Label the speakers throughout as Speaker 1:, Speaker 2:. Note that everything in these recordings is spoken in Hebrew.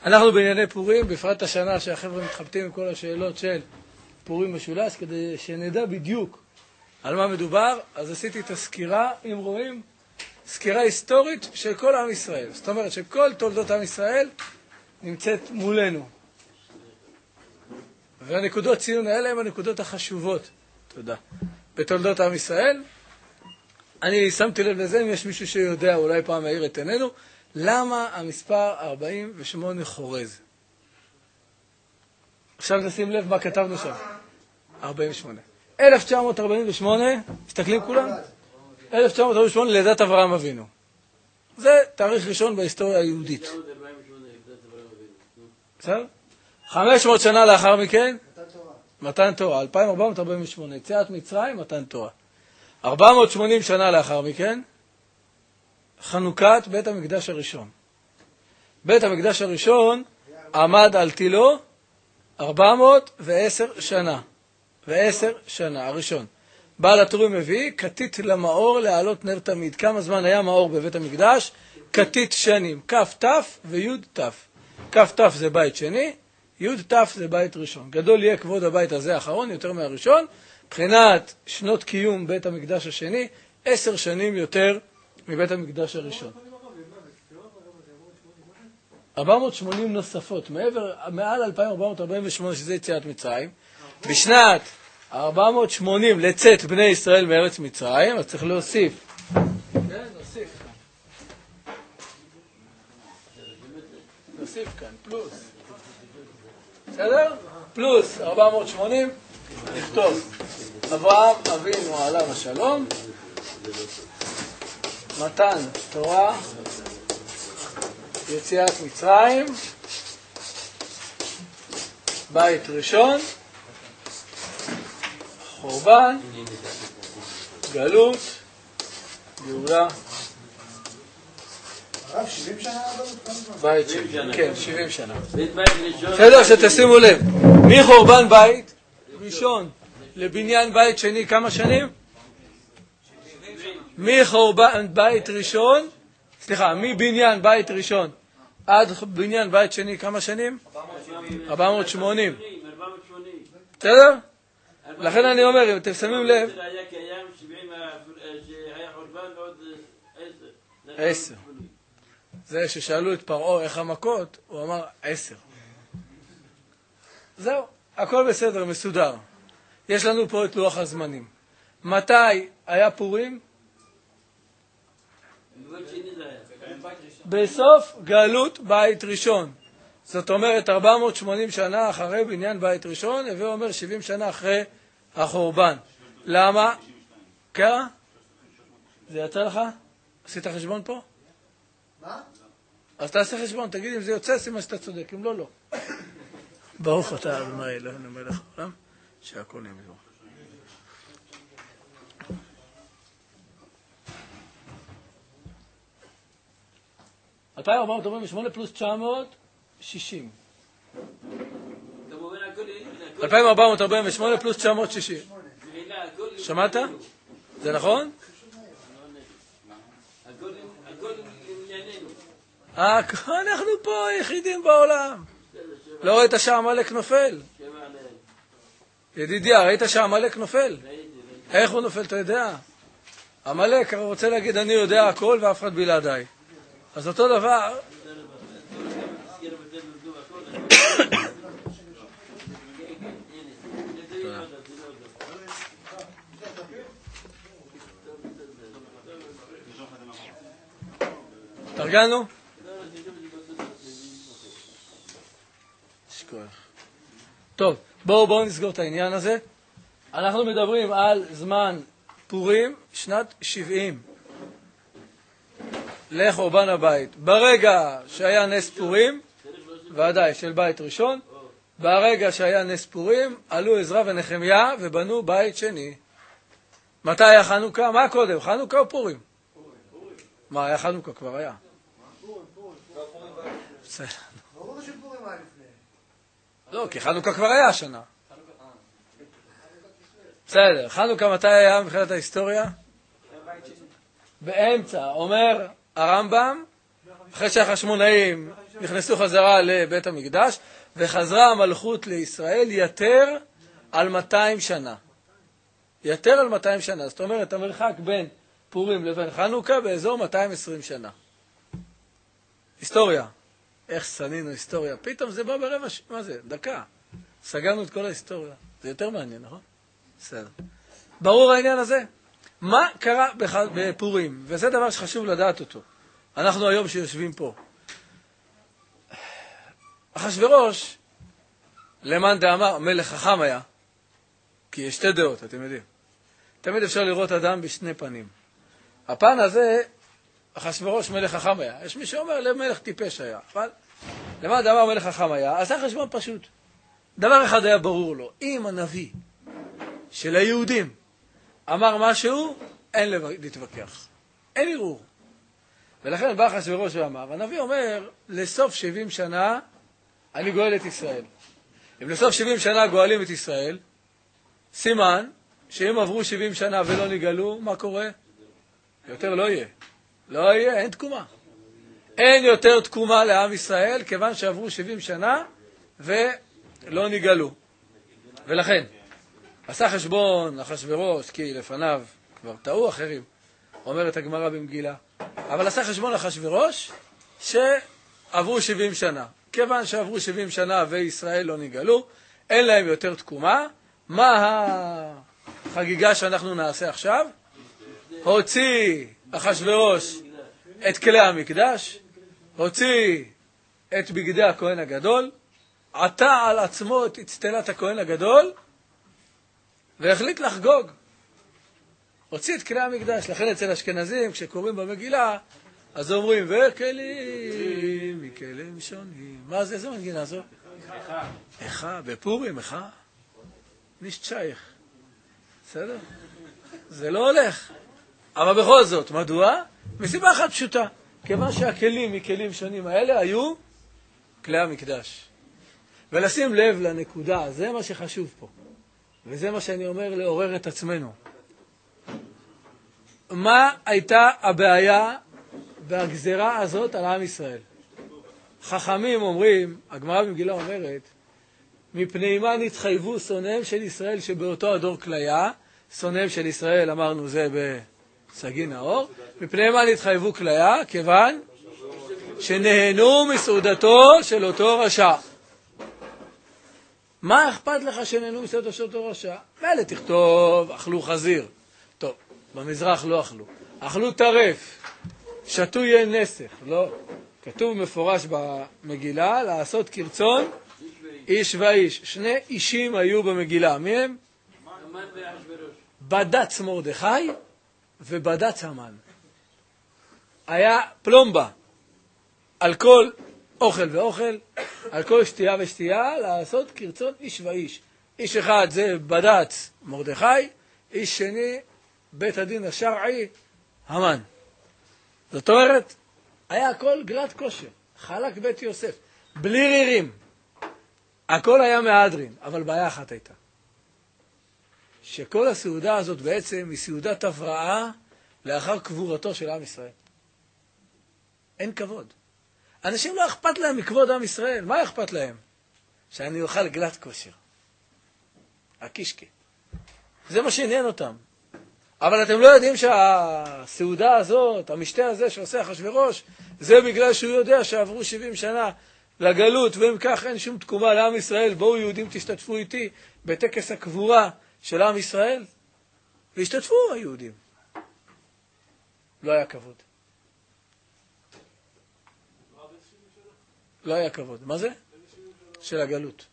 Speaker 1: אנחנו בענייני פורים, בפרט השנה שהחבר'ה מתחבטים עם כל השאלות של פורים משולש, כדי שנדע בדיוק על מה מדובר, אז עשיתי את הסקירה, אם רואים, סקירה היסטורית של כל עם ישראל. זאת אומרת שכל תולדות עם ישראל נמצאת מולנו. והנקודות ציון האלה הן הנקודות החשובות. תודה. בתולדות עם ישראל, אני שמתי לב לזה, אם יש מישהו שיודע, אולי פעם העיר את עינינו, למה המספר 48 חורז? עכשיו נשים לב מה כתבנו שם. 48. 1948, מסתכלים כולם? 1948 לידת אברהם אבינו. זה תאריך ראשון בהיסטוריה היהודית. בסדר? 500 שנה לאחר מכן, מתן תורה. 2448, יציאת מצרים, מתן תורה. 480 שנה לאחר מכן, חנוכת בית המקדש הראשון. בית המקדש הראשון עמד על תילו 410 שנה. ו10 שנה, הראשון. בעל הטורים מביא, כתית למאור להעלות נר תמיד. כמה זמן היה מאור בבית המקדש? כתית שנים. כף תף ויוד תף. כף תף זה בית שני, יוד תף זה בית ראשון. גדול יהיה כבוד הבית הזה האחרון יותר מהראשון. מבחינת שנות קיום בית המקדש השני, 10 שנים יותר מבית המקדש הראשון. 480 נוספות, מעל 2448 שזה יציאת מצרים. בשנת 480 לצאת בני ישראל מארץ מצרים, אז צריך להוסיף. כן, נוסיף. נוסיף כאן, פלוס. בסדר? פלוס 480, נכתוב. אברהם אבינו עליו השלום, מתן תורה, יציאת מצרים, בית ראשון, חורבן, גלות, גאולה.
Speaker 2: 70 שנה?
Speaker 1: בית שני, כן, 70 שנה. בסדר, שתשימו לב, מחורבן בית ראשון לבניין בית שני כמה שנים? מחורבן בית ראשון, סליחה, מבניין בית ראשון עד בניין בית שני כמה שנים? 480. בסדר? לכן אני אומר, אם אתם שמים לב, 10. זה ששאלו את פרעה איך המכות, הוא אמר 10. זהו, הכל בסדר, מסודר. יש לנו פה את לוח הזמנים. מתי היה פורים? בסוף גלות בית ראשון. זאת אומרת 480 שנה אחרי בניין בית ראשון, הווה אומר 70 שנה אחרי החורבן. למה? כמה? זה יצא לך? עשית חשבון פה?
Speaker 2: מה?
Speaker 1: אז תעשה חשבון, תגיד אם זה יוצא, סימן שאתה צודק, אם לא, לא. ברוך אתה אדוני אלוהינו מלך העולם, שהכל נהיה בדברו. $2,448 פלוס 960. 2,448 פלוס 960. שמעת? זה נכון? אנחנו פה היחידים בעולם. לא ראית שהעמלק נופל? ידידיה, ראית שהעמלק נופל? איך הוא נופל, אתה יודע? עמלק רוצה להגיד אני יודע הכל ואף אחד בלעדיי. אז אותו דבר תרגלנו? טוב, בואו נסגור את העניין הזה. אנחנו מדברים על זמן פורים, שנת 70 לחורבן הבית. ברגע שהיה נס פורים, ודאי של בית ראשון, ברגע שהיה נס פורים, עלו עזרא ונחמיה ובנו בית שני. מתי היה חנוכה? מה קודם? חנוכה או פורים? מה, היה חנוכה? כבר היה. בסדר.
Speaker 2: ברור שפורים היה לפני.
Speaker 1: לא, כי חנוכה כבר היה השנה. בסדר, חנוכה מתי היה מבחינת ההיסטוריה? באמצע, אומר הרמב"ם, אחרי שהחשמונאים נכנסו חזרה לבית המקדש, וחזרה המלכות לישראל יותר על 200 שנה. יותר על 200 שנה. זאת אומרת, המרחק בין פורים לבין חנוכה באזור 220 שנה. היסטוריה. איך סנינו היסטוריה. פתאום זה בא ברבע, מה זה? דקה. סגרנו את כל ההיסטוריה. זה יותר מעניין, נכון? בסדר. ברור העניין הזה? מה קרה בפורים? וזה דבר שחשוב לדעת אותו. אנחנו היום שיושבים פה. אחשוורוש, למאן דאמר, מלך חכם היה, כי יש שתי דעות, אתם יודעים. תמיד אפשר לראות אדם בשני פנים. הפן הזה, אחשוורוש מלך חכם היה. יש מי שאומר, למלך טיפש היה. אבל למאן דאמר מלך חכם היה, עשה חשבון פשוט. דבר אחד היה ברור לו, אם הנביא של היהודים אמר משהו, אין להתווכח. אין ערעור. ולכן בא אחשוורוש ואמר, הנביא אומר, לסוף 70 שנה אני גואל את ישראל. אם לסוף 70 שנה גואלים את ישראל, סימן שאם עברו 70 שנה ולא נגאלו, מה קורה? יותר לא יהיה. לא יהיה, אין תקומה. אין יותר תקומה לעם ישראל, כיוון שעברו 70 שנה ולא נגאלו. ולכן, עשה חשבון אחשוורוש, כי לפניו כבר טעו אחרים, אומרת הגמרא במגילה, אבל עשה חשבון אחשוורוש שעברו 70 שנה. כיוון שעברו 70 שנה וישראל לא נגאלו, אין להם יותר תקומה. מה החגיגה שאנחנו נעשה עכשיו? הוציא אחשוורוש את כלי המקדש, הוציא את בגדי הכהן הגדול, עטה על עצמו את אצטלת הכהן הגדול, והחליט לחגוג. הוציא את כלי המקדש. לכן אצל אשכנזים, כשקוראים במגילה, אז אומרים, וכלים מכלים שונים. מה זה? איזה מנגינה זו? איכה. בפורים, איכה. נישט שייך. בסדר? זה לא הולך. אבל בכל זאת, מדוע? מסיבה אחת פשוטה. כיוון שהכלים מכלים שונים האלה היו כלי המקדש. ולשים לב לנקודה, זה מה שחשוב פה. וזה מה שאני אומר, לעורר את עצמנו. מה הייתה הבעיה והגזרה הזאת על עם ישראל? חכמים אומרים, הגמרא במגילה אומרת, מפני מה נתחייבו שונאיהם של ישראל שבאותו הדור כליה, שונאיהם של ישראל אמרנו זה בסגי נאור, מפני מה נתחייבו כליה? כיוון שנהנו מסעודתו של אותו רשע. מה אכפת לך שנהנו מסעודתו של אותו רשע? מילא תכתוב, אכלו חזיר. טוב, במזרח לא אכלו. אכלו טרף, שתו יין נסך. לא, כתוב מפורש במגילה, לעשות כרצון איש ואיש. שני אישים היו במגילה. מי הם? המן ואחשוורוש. בד"ץ מרדכי ובד"ץ המן. היה פלומבה על כל אוכל ואוכל, על כל שתייה ושתייה, לעשות כרצון איש ואיש. איש אחד זה בד"ץ מרדכי, איש שני בית הדין השרעי, המן. זאת אומרת, היה הכל גלת כושר, חלק בית יוסף, בלי רירים. הכל היה מהדרין, אבל בעיה אחת הייתה. שכל הסעודה הזאת בעצם היא סעודת הבראה לאחר קבורתו של עם ישראל. אין כבוד. אנשים לא אכפת להם מכבוד עם ישראל. מה אכפת להם? שאני אוכל גלת כושר. הקישקה. זה מה שעניין אותם. אבל אתם לא יודעים שהסעודה הזאת, המשתה הזה שעושה אחשוורוש, זה בגלל שהוא יודע שעברו 70 שנה לגלות, ואם כך אין שום תקומה לעם ישראל. בואו יהודים תשתתפו איתי בטקס הקבורה של עם ישראל. והשתתפו היהודים. לא היה כבוד. לא היה כבוד. מה זה? של הגלות.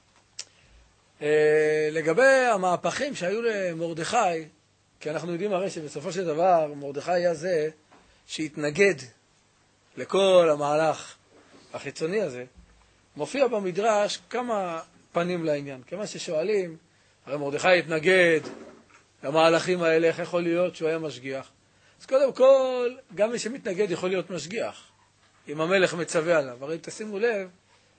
Speaker 1: לגבי המהפכים שהיו למרדכי, כי אנחנו יודעים הרי שבסופו של דבר מרדכי היה זה שהתנגד לכל המהלך החיצוני הזה. מופיע במדרש כמה פנים לעניין. כמה ששואלים, הרי מרדכי התנגד למהלכים האלה, איך יכול להיות שהוא היה משגיח? אז קודם כל, גם מי שמתנגד יכול להיות משגיח. אם המלך מצווה עליו. הרי תשימו לב,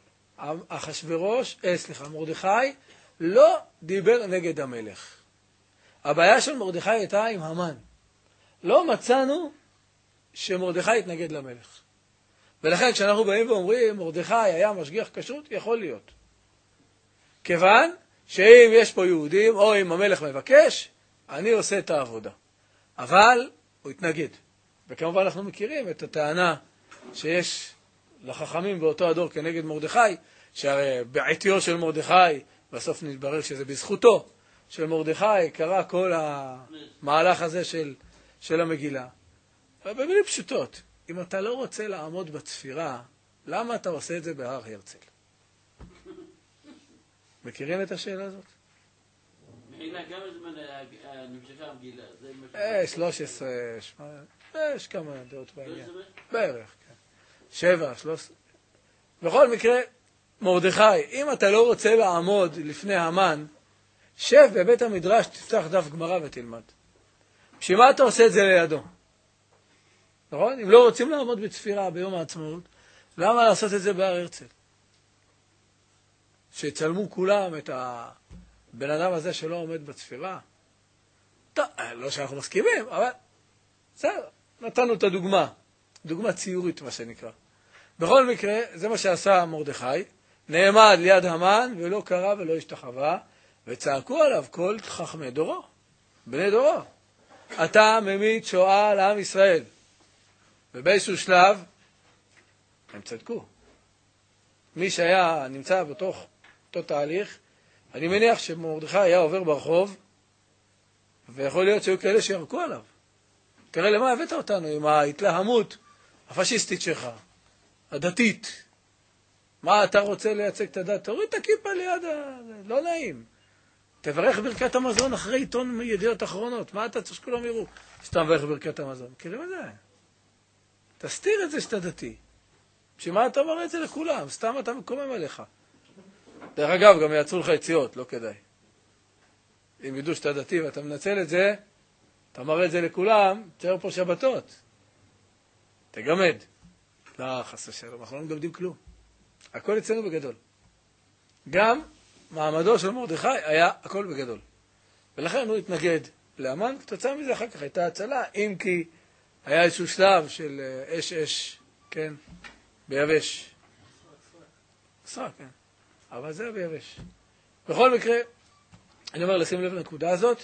Speaker 1: מרדכי לא דיבר נגד המלך. הבעיה של מרדכי הייתה עם המן. לא מצאנו שמרדכי התנגד למלך. ולכן כשאנחנו באים ואומרים, מרדכי היה משגיח כשרות, יכול להיות. כיוון שאם יש פה יהודים, או אם המלך מבקש, אני עושה את העבודה. אבל הוא התנגד. וכמובן אנחנו מכירים את הטענה שיש לחכמים באותו הדור כנגד מרדכי, שהרי בעטיו של מרדכי, בסוף נתברר שזה בזכותו של מרדכי, קרה כל המהלך הזה של המגילה. במילים פשוטות, אם אתה לא רוצה לעמוד בצפירה, למה אתה עושה את זה בהר הרצל? מכירים את השאלה הזאת?
Speaker 3: מחילה, כמה זמן נמשכה המגילה?
Speaker 1: 13, יש כמה דעות בעניין. בערך, כן. 7, 13. בכל מקרה, מרדכי, אם אתה לא רוצה לעמוד לפני המן, שב בבית המדרש, תפתח דף גמרא ותלמד. בשביל מה אתה עושה את זה לידו? נכון? אם לא רוצים לעמוד בצפירה ביום העצמאות, למה לעשות את זה בהר הרצל? שיצלמו כולם את הבן אדם הזה שלא עומד בצפירה. טוב, לא שאנחנו מסכימים, אבל בסדר, נתנו את הדוגמה. דוגמה ציורית, מה שנקרא. בכל מקרה, זה מה שעשה מרדכי, נעמד ליד המן ולא קרא ולא השתחווה, וצעקו עליו כל חכמי דורו, בני דורו. אתה ממית שואה לעם ישראל. ובאיזשהו שלב, הם צדקו. מי שהיה נמצא בתוך אותו תהליך, אני מניח שמרדכי היה עובר ברחוב, ויכול להיות שהיו כאלה שירקו עליו. תראה למה הבאת אותנו עם ההתלהמות הפשיסטית שלך, הדתית. מה אתה רוצה לייצג את הדת? תוריד את הכיפה ליד, לא נעים. תברך ברכת המזון אחרי עיתון ידיעות אחרונות. מה אתה צריך שכולם יראו? סתם ברך ברכת המזון. מכירים את זה? תסתיר את זה שאתה דתי. שמה אתה מראה את זה לכולם? סתם אתה מקומם עליך. דרך אגב, גם יעצרו לך יציאות, לא כדאי. אם ידעו שאתה דתי ואתה מנצל את זה, אתה מראה את זה לכולם, תשאר פה שבתות. תגמד. לא, חס ושלום, אנחנו לא מגמדים כלום. הכל אצלנו בגדול. גם מעמדו של מרדכי היה הכל בגדול. ולכן הוא התנגד להמן, כתוצאה מזה אחר כך הייתה הצלה, אם כי היה איזשהו שלב של אש, כן, ביבש. סרק, כן. אבל זה היה ביבש. בכל מקרה, אני אומר לשים לב לנקודה הזאת,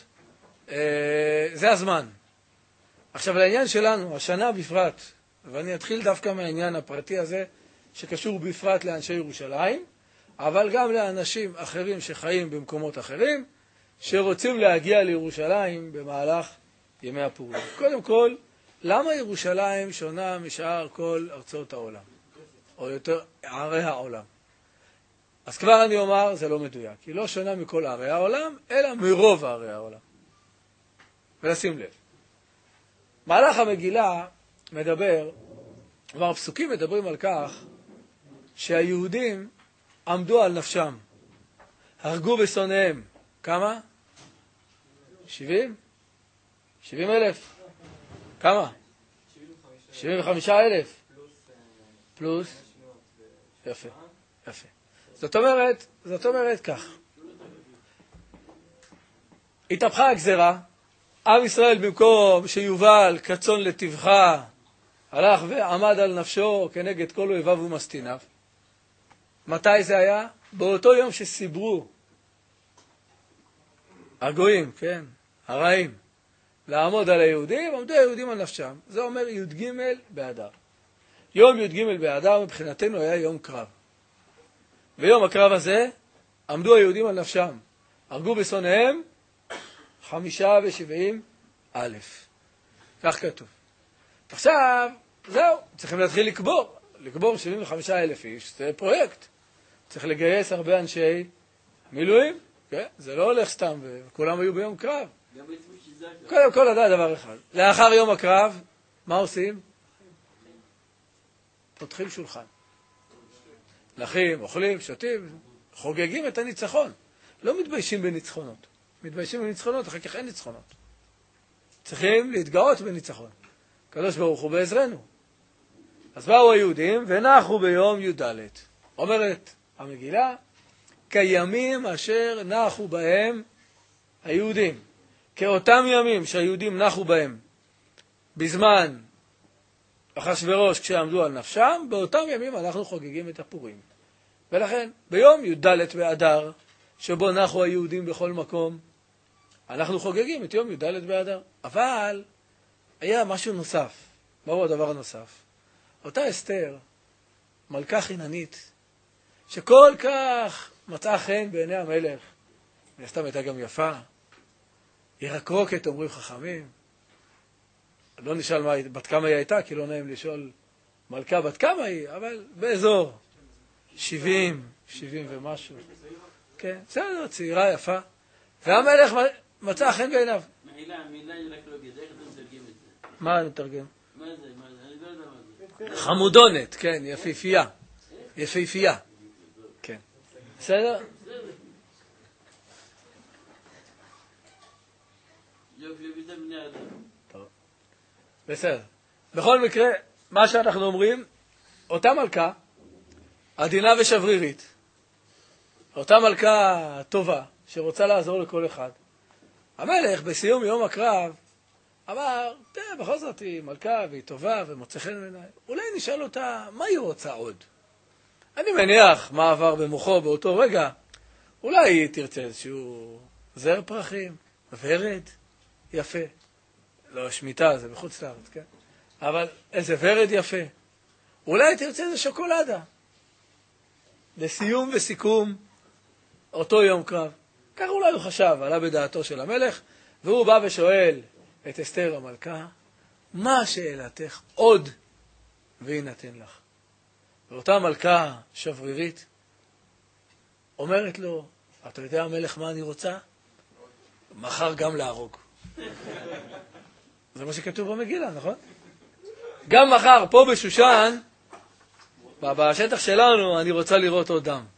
Speaker 1: זה הזמן. עכשיו לעניין שלנו, השנה בפרט, ואני אתחיל דווקא מהעניין הפרטי הזה, שקשור בפרט לאנשי ירושלים, אבל גם לאנשים אחרים שחיים במקומות אחרים, שרוצים להגיע לירושלים במהלך ימי הפורים. קודם כל, למה ירושלים שונה משאר כל ארצות העולם? או יותר, ערי העולם. אז כבר אני אומר, זה לא מדויק. היא לא שונה מכל ערי העולם, אלא מרוב ערי העולם. ולשים לב. מהלך המגילה מדבר, כבר הפסוקים מדברים על כך, שהיהודים עמדו על נפשם. הרגו בשונאיהם. כמה? 70? 70,000? כמה? 75,000? פלוס? יפה, יפה. זאת אומרת כך. התהפכה הגזרה, עם ישראל במקום שיובל כצאן לטבחה, הלך ועמד על נפשו כנגד כל אויביו ומסטיניו. מתי זה היה? באותו יום שסיברו הגויים, כן, הרעים, לעמוד על היהודים, עמדו היהודים על נפשם. זה אומר י"ג באדר. יום י"ג באדר מבחינתנו היה יום קרב. ביום הקרב הזה עמדו היהודים על נפשם. הרגו בשונאיהם 75,000. כך כתוב. עכשיו, זהו, צריכים להתחיל לקבור 75,000 איש, זה פרויקט. צריך לגייס הרבה אנשי מילואים, כן? זה לא הולך סתם, וכולם היו ביום קרב. קודם כל לדעת דבר אחד. לאחר יום הקרב, מה עושים? פותחים שולחן. נחים, אוכלים, שותים, חוגגים את הניצחון. לא מתביישים בניצחונות. מתביישים בניצחונות, אחר כך אין ניצחונות. צריכים להתגאות בניצחון. הקדוש ברוך הוא בעזרנו. אז באו היהודים ונחו ביום י"ד. אומרת המגילה, כימים אשר נחו בהם אחשוורוש כשעמדו על נפשם, באותם ימים אנחנו חוגגים את הפורים. ולכן, ביום י"ד באדר, שבו נחו היהודים בכל מקום, אנחנו חוגגים את יום י"ד באדר. אבל היה משהו נוסף. מהו הדבר הנוסף? אותה אסתר, מלכה חיננית, שכל כך מצאה חן בעיני המלך, וסתם הייתה גם יפה, ירקרוקת, אומרים חכמים. לא נשאל בת כמה היא הייתה, כי לא נעים לשאול מלכה בת כמה היא, אבל באזור 70 ומשהו. כן, בסדר, צעירה יפה. והמלך מצא חן בעיניו.
Speaker 3: המילה ירקרוקת, איך אתה מתרגם את זה?
Speaker 1: מה אני מתרגם?
Speaker 3: מה זה? אני לא יודע מה זה.
Speaker 1: חמודונת, כן, יפהפייה. יפהפייה. כן. בסדר?
Speaker 3: יופי, וזה בני אדם.
Speaker 1: טוב. בסדר. בכל מקרה, מה שאנחנו אומרים, אותה מלכה, עדינה ושברירית, אותה מלכה טובה, שרוצה לעזור לכל אחד, המלך בסיום יום הקרב אמר, בכל זאת היא מלכה והיא טובה ומוצא חן בעיניי, אולי נשאל אותה מה היא רוצה עוד. אני מניח מה עבר במוחו באותו רגע, אולי היא תרצה איזשהו זר פרחים, ורד, יפה. לא, שמיטה, זה בחוץ לארץ, כן? אבל איזה ורד יפה. אולי תרצה איזה שוקולדה. לסיום וסיכום אותו יום קרב. כך אולי הוא חשב, עלה בדעתו של המלך, והוא בא ושואל את אסתר המלכה, מה שאלתך עוד וינתן לך? ואותה מלכה שברירית אומרת לו, אתה יודע המלך מה אני רוצה? מחר גם להרוג. זה מה שכתוב במגילה, נכון? גם מחר, פה בשושן, בשטח שלנו, אני רוצה לראות עוד דם.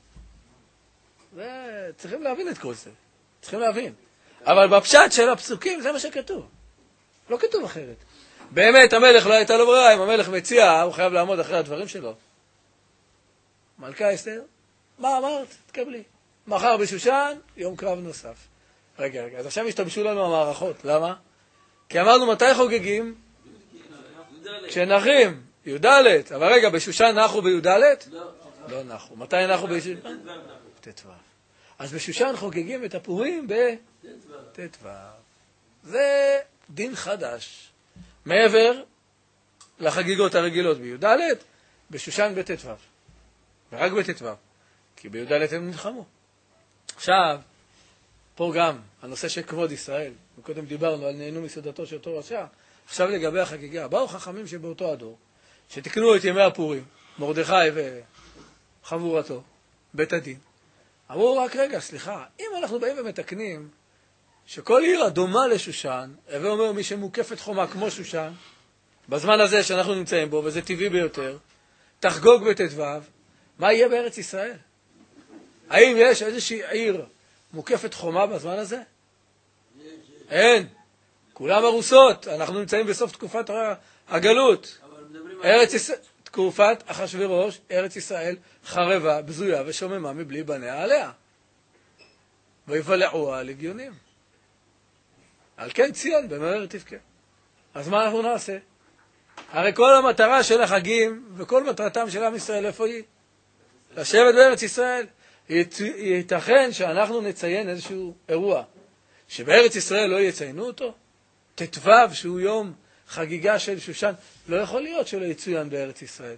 Speaker 1: צריכים להבין את כל זה. צריכים להבין. אבל בפשט של הפסוקים, זה מה שכתוב. לא כתוב אחרת. באמת, המלך לא הייתה לו ברירה, אם המלך מציע, הוא חייב לעמוד אחרי הדברים שלו. מלכה אסתר, מה אמרת? תקבלי. מחר בשושן, יום קרב נוסף. רגע, אז עכשיו השתמשו לנו המערכות. למה? כי אמרנו מתי חוגגים? כשנחים, י"ד. אבל רגע, בשושן נחו בי"ד? לא נחו. מתי נחו בשושן? ט"ו. אז בשושן חוגגים את הפורים בט"ו. זה דין חדש. מעבר לחגיגות הרגילות בי"ד, בשושן בט"ו. ורק בט"ו. כי בי"ד הם נלחמו. עכשיו, פה גם הנושא של כבוד ישראל. קודם דיברנו על נהנו מסעודתו של אותו רשע. עכשיו לגבי החגיגה. באו חכמים שבאותו הדור, שתקנו את ימי הפורים, מרדכי וחבורתו, בית הדין. אמרו רק רגע, סליחה, אם אנחנו באים ומתקנים שכל עיר הדומה לשושן, הווה אומר מי שמוקפת חומה כמו שושן, בזמן הזה שאנחנו נמצאים בו, וזה טבעי ביותר, תחגוג בט"ו, מה יהיה בארץ ישראל? האם יש איזושהי עיר מוקפת חומה בזמן הזה? אין. כולם ארוסות. אנחנו נמצאים בסוף תקופת הגלות. תקופת אחשוורוש, ארץ ישראל חרבה, בזויה ושוממה מבלי בניה עליה. ויבלעוה לגיונים. על כן ציון במהר תבכה. אז מה אנחנו נעשה? הרי כל המטרה של החגים וכל מטרתם של עם ישראל איפה היא? לשבת בארץ ישראל. ייתכן שאנחנו נציין איזשהו אירוע שבארץ ישראל לא יציינו אותו? ט"ו שהוא יום חגיגה של שושן, לא יכול להיות שלא יצוין בארץ ישראל.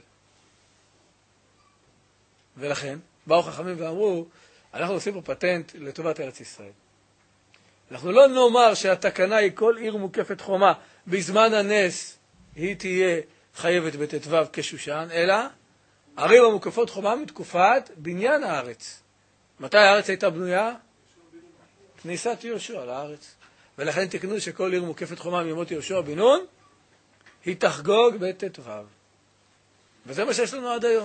Speaker 1: ולכן באו חכמים ואמרו, אנחנו עושים פה פטנט לטובת ארץ ישראל. אנחנו לא נאמר שהתקנה היא כל עיר מוקפת חומה בזמן הנס היא תהיה חייבת בט"ו כשושן, אלא ערים המוקפות חומה מתקופת בניין הארץ. מתי הארץ הייתה בנויה? כניסת יהושע לארץ. ולכן תקנו שכל עיר מוקפת חומה מימות יהושע בן נון, היא תחגוג בט"ו. וזה מה שיש לנו עד היום.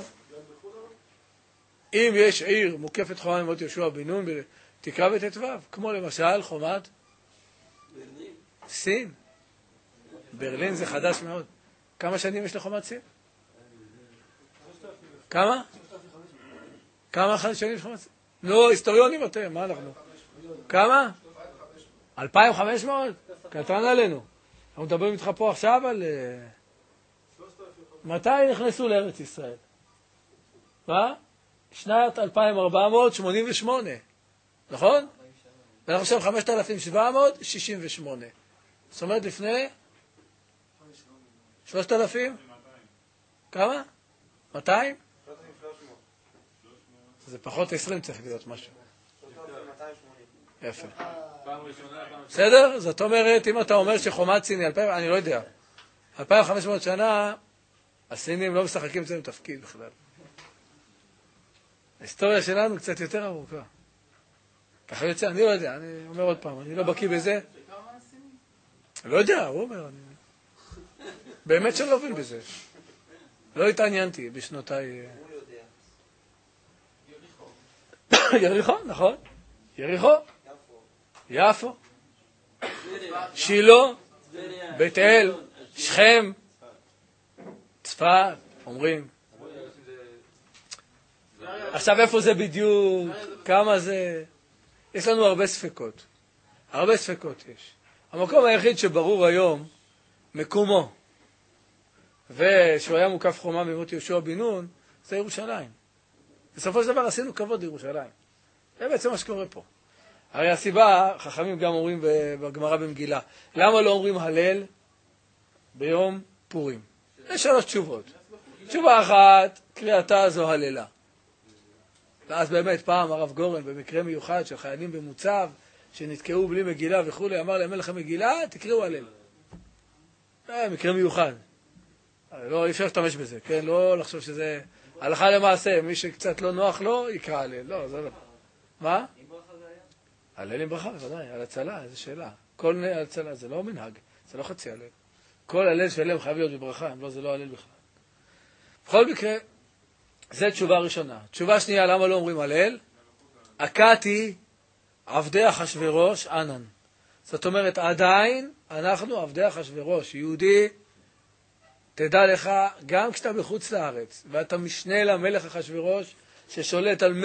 Speaker 1: אם יש עיר מוקפת חומה מימות יהושע בן נון, תקרא בט"ו, כמו למשל חומת סין. ברלין זה חדש מאוד. כמה שנים יש לחומת סין? כמה? כמה שנים יש לחומת סין? לא, היסטוריונים אתם, מה אנחנו? כמה? 2,500? קטן עלינו. אנחנו מדברים איתך פה עכשיו על מתי נכנסו לארץ ישראל? מה? שנת 2488, נכון? ואנחנו עכשיו 5768. זאת אומרת לפני 3,000? כמה? 200? זה פחות 20 צריך להיות משהו. יפה. בסדר? זאת אומרת, אם אתה אומר שחומת סיני, אני לא יודע, 2,500 שנה, הסינים לא משחקים אצלנו תפקיד בכלל. ההיסטוריה שלנו קצת יותר ארוכה. ככה יוצא, אני לא יודע, אני אומר עוד פעם, אני לא בקיא בזה. לא יודע, הוא אומר, באמת שאני לא מבין בזה. לא התעניינתי בשנותיי. יריחו, נכון. יריחו. יפו. שילה. בית אל. שכם. צפת, אומרים. עכשיו איפה זה בדיוק? כמה זה? יש לנו הרבה ספקות. הרבה ספקות יש. המקום היחיד שברור היום, מקומו, ושהוא היה מוקף חומה ממות יהושע בן נון, זה ירושלים. בסופו של דבר עשינו כבוד לירושלים. זה בעצם מה שקורה פה. הרי הסיבה, חכמים גם אומרים בגמרא במגילה, למה לא אומרים הלל ביום פורים? יש 3 תשובות. תשובה אחת, קריאתה זו הללה. ואז באמת פעם הרב גורן, במקרה מיוחד של חיילים במוצב, שנתקעו בלי מגילה וכו', אמר להם, אין לכם מגילה, תקראו הלל. מקרה מיוחד. לא, אי אפשר להשתמש בזה, כן? לא לחשוב שזה הלכה למעשה, מי שקצת לא נוח לו, יקרא הלל. לא, זה לא. מה? עם ברכה זה היה? הלל עם ברכה, בוודאי, על הצלה, איזו שאלה. כל הצלה, זה לא מנהג, זה לא חצי הלל. כל הלל שלהם חייב להיות בברכה, אם לא, זה לא הלל בכלל. בכל מקרה, זו תשובה ראשונה. תשובה שנייה, למה לא אומרים הלל? הקאתי עבדי אחשוורוש ענן. זאת אומרת, עדיין אנחנו עבדי אחשוורוש. יהודי, תדע לך, גם כשאתה בחוץ לארץ, ואתה משנה למלך אחשוורוש, ששולט על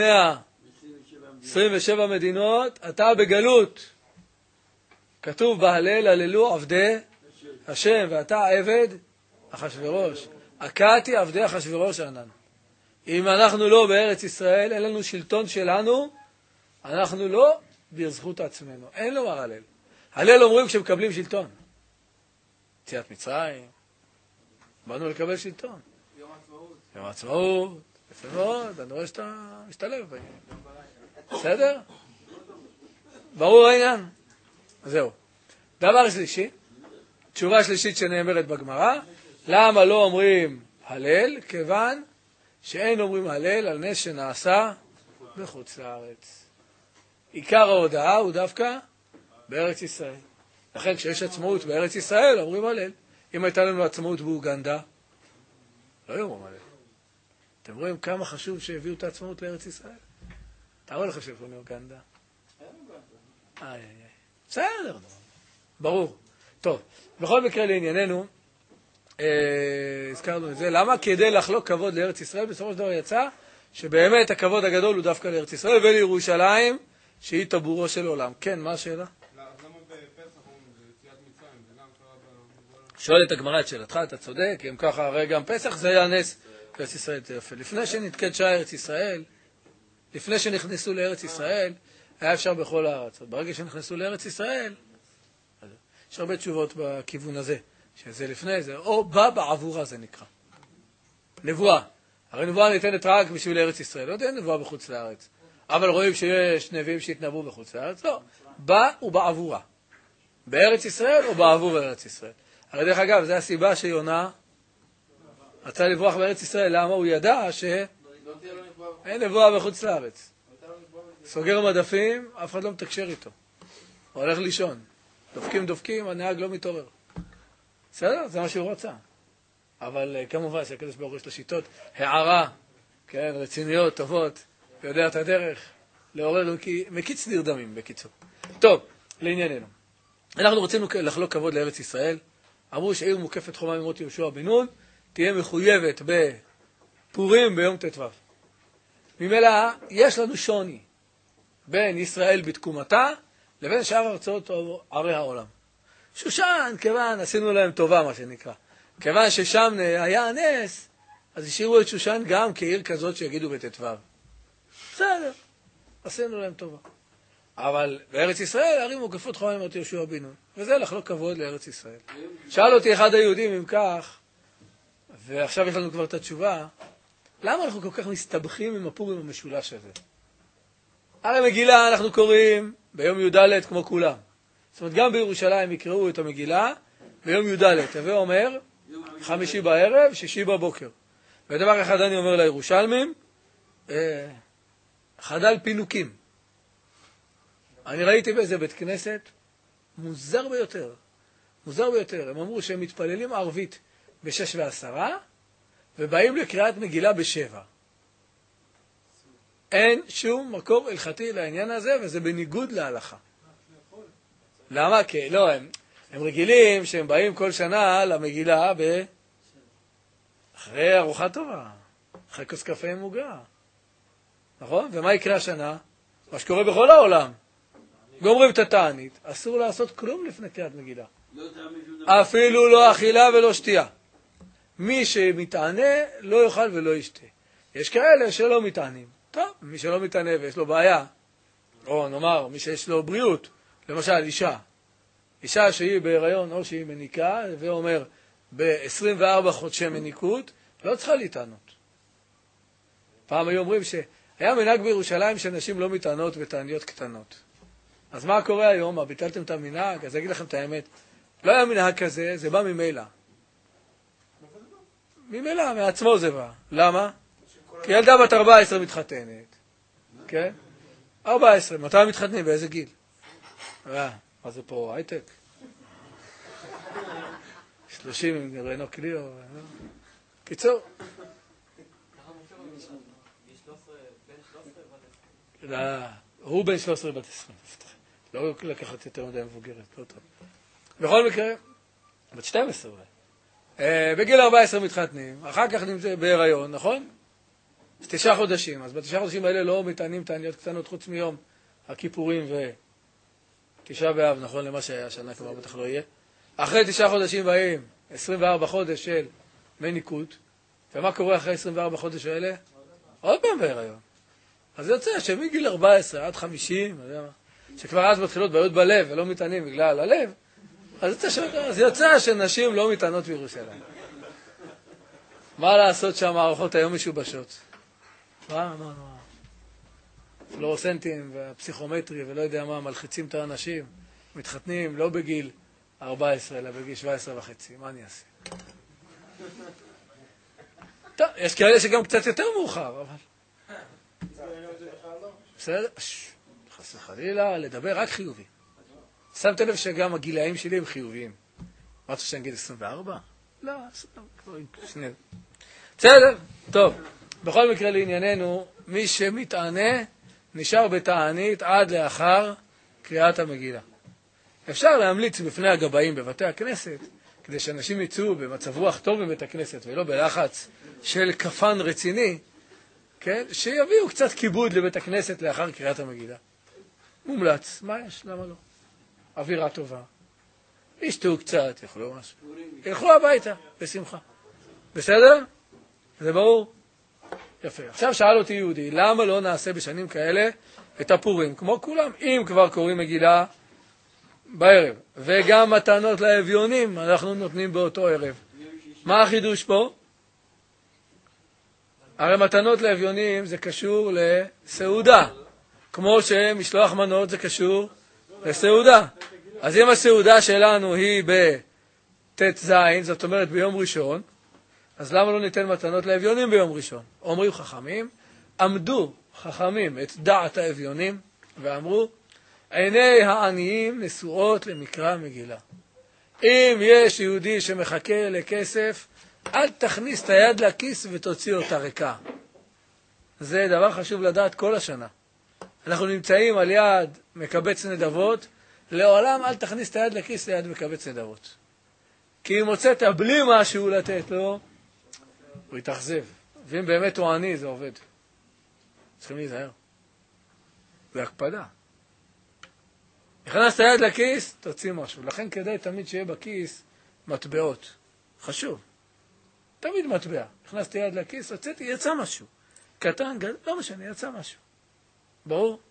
Speaker 1: 127 מדינות, אתה בגלות. כתוב בהלל, הללו עבדי השם, ואתה עבד אחשוורוש. הקאתי עבדי אחשוורוש ענן. אם אנחנו לא בארץ ישראל, אין לנו שלטון שלנו, אנחנו לא בזכות עצמנו. אין לומר הלל. הלל אומרים כשמקבלים שלטון. יציאת מצרים, באנו לקבל שלטון.
Speaker 3: יום העצמאות.
Speaker 1: יום העצמאות. יפה מאוד, אני רואה שאתה משתלב. בסדר? ברור העניין? זהו. דבר שלישי, תשובה שלישית שנאמרת בגמרא, למה לא אומרים הלל? כיוון שאין אומרים הלל על נס שנעשה בחוץ לארץ. עיקר ההודעה הוא דווקא בארץ ישראל. לכן כשיש עצמאות בארץ ישראל אומרים הלל. אם הייתה לנו עצמאות באוגנדה, לא יאמרו הלל. אתם רואים כמה חשוב שהביאו את העצמאות לארץ ישראל? תראו לך שאיפה מאוגנדה. בסדר, ברור. טוב, בכל מקרה לענייננו, הזכרנו את זה. למה? כדי לחלוק כבוד לארץ ישראל, בסופו של דבר יצא שבאמת הכבוד הגדול הוא דווקא לארץ ישראל ולירושלים, שהיא טבורו של עולם. כן, מה השאלה?
Speaker 4: למה בפסח אומרים ביציאת מצרים? זה גם קרה בגבול?
Speaker 1: שואלת הגמרא את שאלתך, אתה צודק, אם ככה הרי גם פסח זה היה נס לארץ ישראל יפה. לפני שנתקדשה ארץ ישראל, לפני שנכנסו לארץ ישראל, היה אפשר בכל הארץ. ברגע שנכנסו לארץ ישראל, יש הרבה תשובות בכיוון הזה. שזה לפני זה, או בא בעבורה זה נקרא. נבואה. הרי נבואה ניתנת רק בשביל ארץ ישראל. לא יודע נבואה בחוץ לארץ. אבל רואים שיש נביאים שהתנבאו בחוץ לארץ. לא. בא ובעבורה. בארץ ישראל או בעבור ארץ ישראל. הרי דרך אגב, זו הסיבה שיונה רצה לברוח בארץ ישראל. למה? הוא ידע שאין נבואה בחוץ לארץ. סוגר מדפים, אף אחד לא מתקשר איתו. הוא הולך לישון. דופקים, הנהג לא מתעורר. בסדר? זה מה שהוא רצה. אבל כמובן שהקדוש ברוך הוא יש לו שיטות הערה, כן, רציניות, טובות, ויודע את הדרך, לעורר מקיץ נרדמים, בקיצור. טוב, לענייננו. אנחנו רצינו לחלוק כבוד לארץ ישראל. אמרו שעיר מוקפת חומה ממות יהושע בן נון, תהיה מחויבת בפורים ביום ט"ו. ממילא יש לנו שוני בין ישראל בתקומתה לבין שאר ארצות ערי העולם. שושן, כיוון, עשינו להם טובה, מה שנקרא. כיוון ששם היה הנס, אז השאירו את שושן גם כעיר כזאת שיגידו בט"ו. בסדר, עשינו להם טובה. אבל בארץ ישראל הערים מוקפות חומה אמרת יהושע בן נון, וזה לחלוק כבוד לארץ ישראל. שאל אותי אחד היהודים אם כך, ועכשיו יש לנו כבר את התשובה, למה אנחנו כל כך מסתבכים עם הפורים המשולש הזה? הרי מגילה אנחנו קוראים ביום י"ד כמו כולם. זאת אומרת, גם בירושלים יקראו את המגילה ביום י"ד. הווה אומר, חמישי בערב, שישי בבוקר. ודבר אחד אני אומר לירושלמים, חדל פינוקים. אני ראיתי באיזה בית כנסת, מוזר ביותר. מוזר ביותר. הם אמרו שהם מתפללים ערבית ב6:10, ובאים לקריאת מגילה ב7. אין שום מקור הלכתי לעניין הזה, וזה בניגוד להלכה. למה? כי לא, הם רגילים שהם באים כל שנה למגילה אחרי ארוחה טובה, אחרי כוס קפה עם עוגה. נכון? ומה יקרה השנה? מה שקורה בכל העולם. גומרים את התענית, אסור לעשות כלום לפני קריאת מגילה. אפילו לא אכילה ולא שתייה. מי שמתענה לא יאכל ולא ישתה. יש כאלה שלא מתענים. טוב, מי שלא מתענה ויש לו בעיה, או נאמר, מי שיש לו בריאות, למשל אישה. אישה שהיא בהיריון או שהיא מניקה, ואומר ב-24 חודשי מניקות, לא צריכה להתענות. פעם היו אומרים שהיה מנהג בירושלים שנשים לא מתענות בתעניות קטנות. אז מה קורה היום? מה, ביטלתם את המנהג? אז אגיד לכם את האמת. לא היה מנהג כזה, זה בא ממילא. ממילא, מעצמו זה בא. למה? כי ילדה בת 14 מתחתנת. כן? 14. מתי מתחתנים? באיזה גיל? מה זה פה? הייטק? 30 עם רנו קליו. קיצור. הוא בן 13 בת 20. לא לקחת יותר מדי מבוגרת, לא טוב. בכל מקרה, בת 12. בגיל 14 מתחתנים, אחר כך נמצא בהיריון, נכון? אז 9 חודשים. אז ב9 חודשים האלה לא מתענים תעניות קטנות חוץ מיום הכיפורים ו9 באב, נכון? למה שהיה השנה כבר בטח לא יהיה. אחרי 9 חודשים באים 24 חודש של מניקות. ומה קורה אחרי 24 חודש האלה? עוד פעם בהיריון. אז זה יוצא שמגיל 14 עד 50, שכבר אז מתחילות בעיות בלב ולא מתענים בגלל הלב, אז יוצא שנשים לא מתענות בירושלים. מה לעשות שהמערכות היום משובשות? מה? פלורוסנטים והפסיכומטרי ולא יודע מה, מלחיצים את האנשים, מתחתנים לא בגיל 14 אלא בגיל 17 וחצי. מה אני אעשה? טוב, יש כאלה שגם קצת יותר מאוחר, אבל... בסדר? חס וחלילה, לדבר רק חיובי. שמת לב שגם הגילאים שלי הם חיוביים. אמרת שאני גיל 24? לא, שני. בסדר? טוב. בכל מקרה לענייננו, מי שמתענה נשאר בתענית עד לאחר קריאת המגילה. אפשר להמליץ בפני הגבאים בבתי הכנסת, כדי שאנשים יצאו במצב רוח טוב בבית הכנסת ולא בלחץ של כפן רציני, כן? שיביאו קצת כיבוד לבית הכנסת לאחר קריאת המגילה. מומלץ, מה יש? למה לא? אווירה טובה. ישתו קצת, יאכלו משהו. ילכו הביתה, בשמחה. בסדר? זה ברור? יפה. עכשיו שאל אותי יהודי, למה לא נעשה בשנים כאלה את הפורים? כמו כולם, אם כבר קוראים מגילה בערב, וגם מתנות לאביונים אנחנו נותנים באותו ערב. מה החידוש פה? הרי מתנות לאביונים זה קשור לסעודה, כמו שמשלוח מנות זה קשור לסעודה. אז אם הסעודה שלנו היא בט"ז, זאת אומרת ביום ראשון, אז למה לא ניתן מתנות לאביונים ביום ראשון? אומרים חכמים, עמדו חכמים את דעת האביונים ואמרו, עיני העניים נשואות למקרא מגילה. אם יש יהודי שמחכה לכסף, אל תכניס את היד לכיס ותוציא אותה ריקה. זה דבר חשוב לדעת כל השנה. אנחנו נמצאים על יד מקבץ נדבות, לעולם אל תכניס את היד לכיס ליד מקבץ נדבות. כי אם הוצאת בלי משהו לתת לו, הוא יתאכזב. ואם באמת הוא עני, זה עובד. צריכים להיזהר. בהקפדה. הכנסת היד לכיס, תוציא משהו. לכן כדאי תמיד שיהיה בכיס מטבעות. חשוב. תמיד מטבע. הכנסתי יד לכיס, הוצאתי, יצא משהו. קטן, לא משנה, יצא משהו. ברור?